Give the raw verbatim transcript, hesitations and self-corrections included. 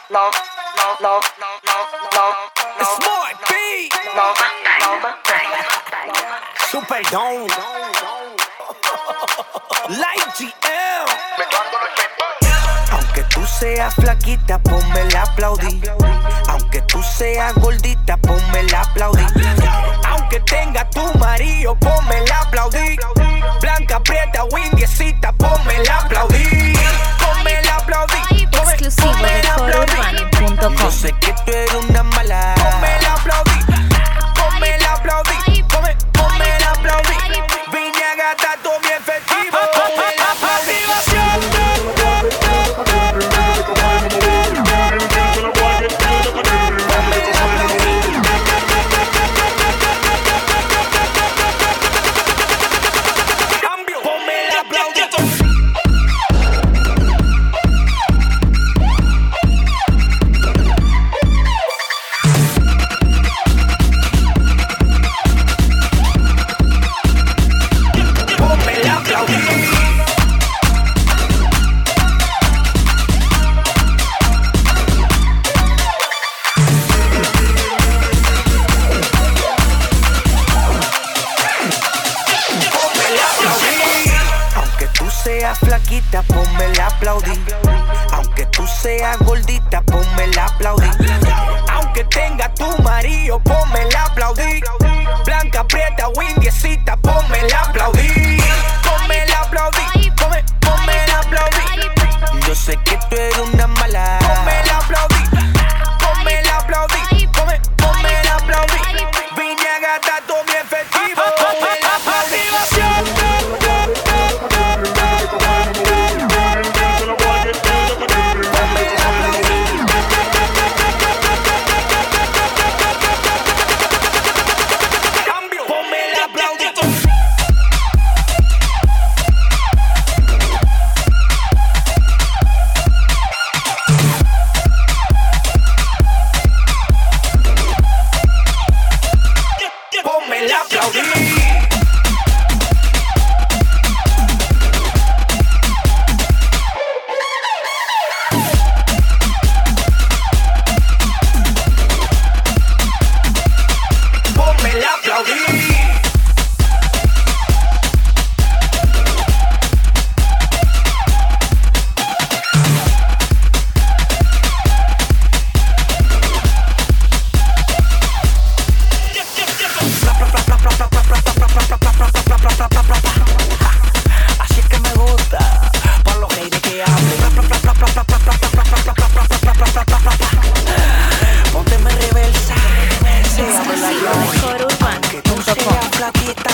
no, no, no, no, no. Smart B. No, no, no. Super Don. Light G M. Aunque tú seas flaquita, ponme la aplaudí. Aunque tú seas gordita, ponme la aplaudí. Aunque tenga tu marido, ponme la aplaudí. Blanca, prieta o indiecita, ponme la aplaudí. Ponme la aplaudí. Exclusivo de coro urbano punto com. Yo sé que tú eres una mala. Ponme la aplaudí. Ponme la aplaudí. Ponme, ponme la aplaudí. Vine a gastar todo mi efectivo. Ponme la aplaudí. Flaquita, ponme la aplaudí. Aunque tú seas gordita, ponme la aplaudí. Aunque tenga tu marido, ponme la aplaudí. Blanca, prieta o indiecita, ponme la aplaudí. Ponme la aplaudí. Ponme, ponme la aplaudí. Yo sé que tú eres una mala. Ponme la aplaudí. Ponme la aplaudí. Ponme, ponme la aplaudí. Vine a gastar todo mi efectivo. Ponme la aplaudí. Así es que me gusta, por los haters que hablen. Pónteme reversa, se abre la llave. Exclusivo de coro urbano punto com. Flaquita,